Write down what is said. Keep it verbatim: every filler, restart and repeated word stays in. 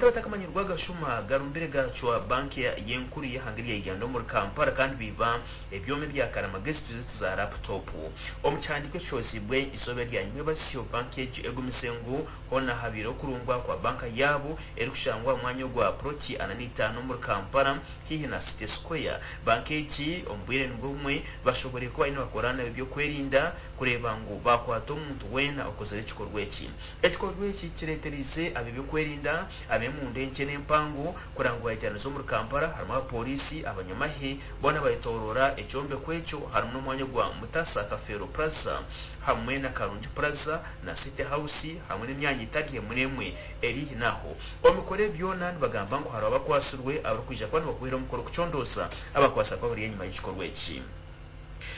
abantu batakamanyirwa gashuma garumbire gacwa banki yenkuri yahangiriye igendo muri Kampala kandi biba ebyome byakarama guest za laptop omucyandiko cyose bwe isobe rya nywe basyo banki egumisengu hona habiro kurungwa kwa banka yabo erikushangwa mwanya gwa proti ananitano muri Kampala hihi na City Square banki iki ombwire ngumwe bashobore kuba ino bakorana byo kwerinda kureba ngo bakwato umuntu wena okozere kikorwe iki ekikorwe iki kireterize abibyo kwerinda abemunde nkene mpango kurangwa cyane zo muri Kampala harimo abapolisi abanyamahe bona bayitorora ecyombe kwecho harimo n'umwanya gwa Mutasa Kafero Plaza hamwe na Karungi Plaza na City House hamwe n'imyanya itariye muremwe eri naho omukore byona bagamba ngo haraba kwasurwe abakwija kwano bakwira mukoro kucondosa abakwasa kwa bari nyuma y'igikorwa iki